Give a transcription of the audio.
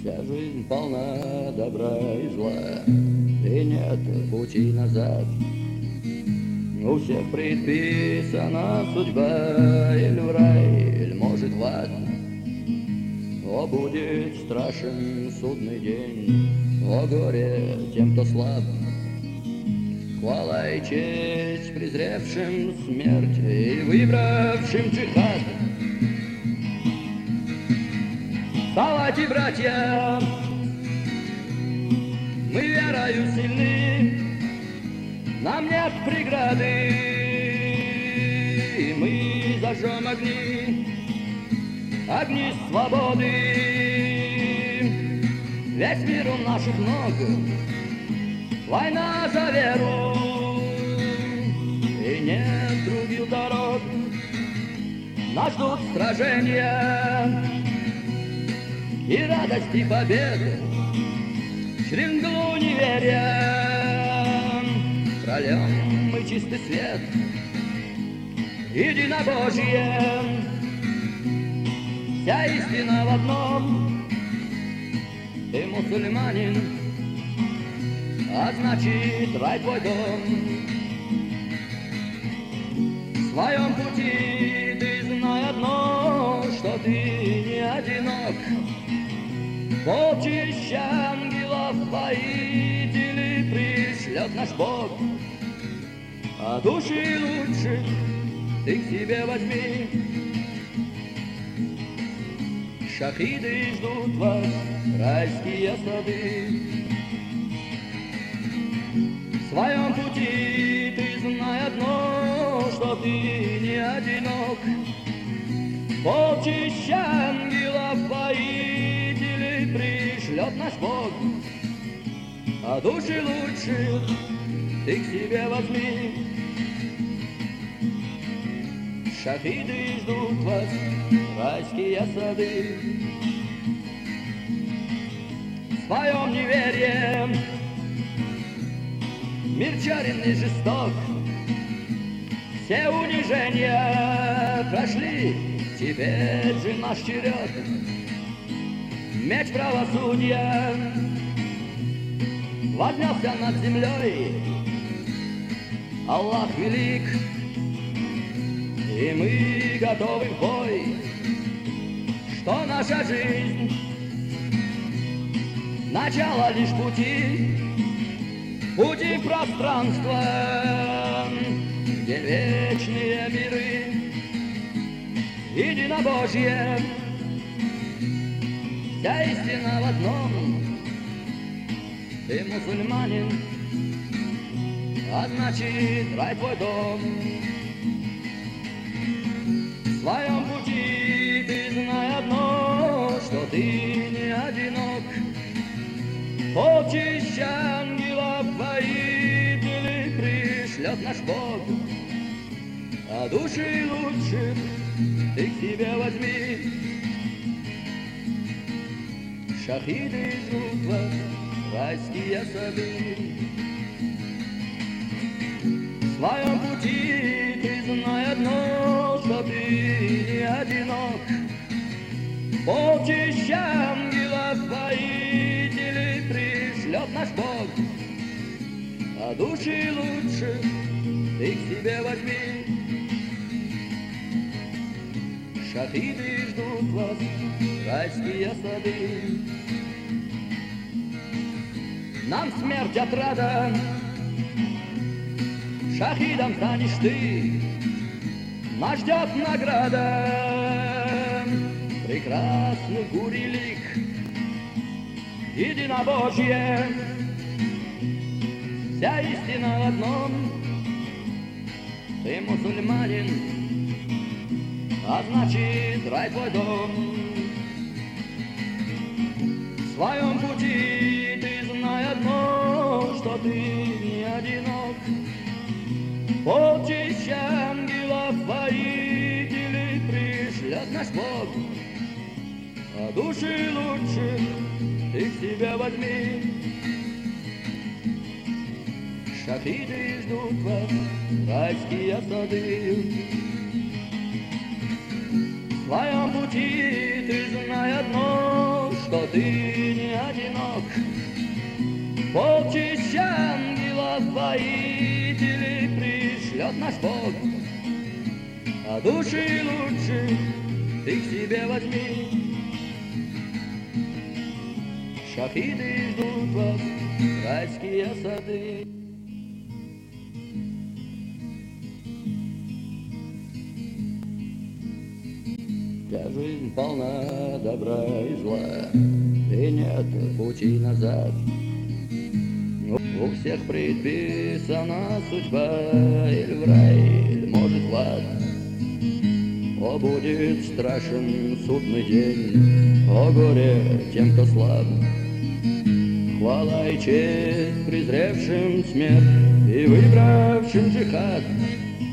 Вся жизнь полна добра и зла, и нет пути назад. У всех предписана судьба, или в рай, или может в ад. О, будет страшен судный день, о горе тем, кто слаб. Хвала и честь презревшим смерть и выбравшим джихад. Вставайте, братья, мы верою сильны, нам нет преграды, и мы зажжем огни, огни свободы. Весь мир у наших ног, война за веру, и нет других дорог, нас ждут сражения и радость, и победы. Через мглу неверия прольем мы чистый свет, единобожие, вся истина в одном. Ты мусульманин, а значит рай твой дом. В своем пути ты знай одно, что ты не одинок. Полчища ангелов воителей пришлет наш Бог, а души лучше ты к себе возьми. Шахиды ждут вас, райские сады. В своем пути ты знай одно, что ты не одинок. Полчища ангелов воителей пришлет наш Бог, а души лучше ты к себе возьми. Шахиды ждут вас, райские сады. В своем неверии мир черен и жесток. Все унижения прошли, теперь же наш черед. Меч правосудия вознесся над землей. Аллах велик, и мы готовы в бой. Что наша жизнь — начало лишь пути, пути пространства, где вечные миры, единобожие, вся истина в одном. Ты мусульманин, а значит рай твой дом. В своем пути ты знай одно, что ты не одинок. Полчища ангелов воителей пришлет наш Бог, а души лучше ты к себе возьми. Шахиды ждут вас, райские сады. В своем пути ты знай одно, что ты не одинок. Полчища ангелов воителей пришлет наш Бог, а души лучше ты к себе возьми. Шахиды ждут вас, райские сады. Нам смерть отрада, шахидом станешь ты, нас ждет награда. Прекрасный гурий-лик, единобожие, вся истина в одном. Ты мусульманин, а значит рай твой дом. В своем пути ты знай одно, что ты не одинок. Полчища ангелов воителей пришлет наш Бог, а души лучше ты к себе возьми. Шахиды ждут вас, райские сады. В своем пути ты знай одно, что ты не полчища ангелов-воителей пришлет наш Бог. А души лучше ты к себе возьми. Шахиды ждут вас, райские сады. Вся жизнь полна добра и зла, и нет пути назад. У всех предписана судьба, или в рай, или может в ад. О, будет страшен судный день, о горе тем, кто слаб. Хвала и честь презревшим смерть и выбравшим джихад.